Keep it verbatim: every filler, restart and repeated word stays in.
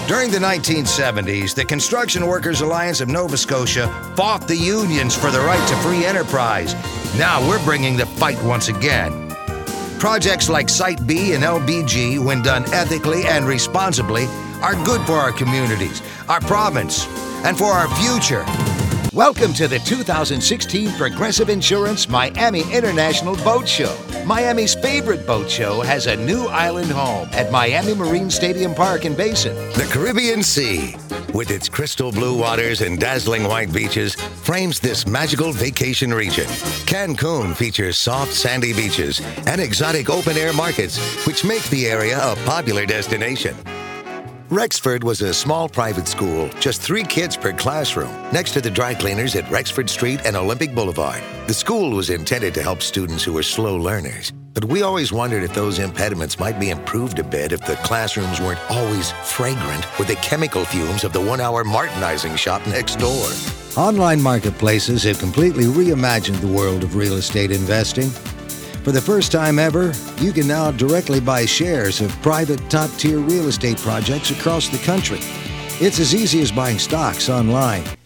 During the nineteen seventies, the Construction Workers Alliance of Nova Scotia fought the unions for the right to free enterprise. Now we're bringing the fight once again. Projects like Site B and L B G, when done ethically and responsibly, are good for our communities, our province, and for our future. Welcome to the two thousand sixteen Progressive Insurance Miami International Boat Show. Miami's favorite boat show has a new island home at Miami Marine Stadium Park and Basin. The Caribbean Sea, with its crystal blue waters and dazzling white beaches, frames this magical vacation region. Cancun features soft, sandy beaches and exotic open-air markets, which make the area a popular destination. Rexford was a small private school, just three kids per classroom, next to the dry cleaners at Rexford Street and Olympic Boulevard. The school was intended to help students who were slow learners, but we always wondered if those impediments might be improved a bit if the classrooms weren't always fragrant with the chemical fumes of the one-hour Martinizing shop next door. Online marketplaces have completely reimagined the world of real estate investing. For the first time ever, you can now directly buy shares of private top-tier real estate projects across the country. It's as easy as buying stocks online.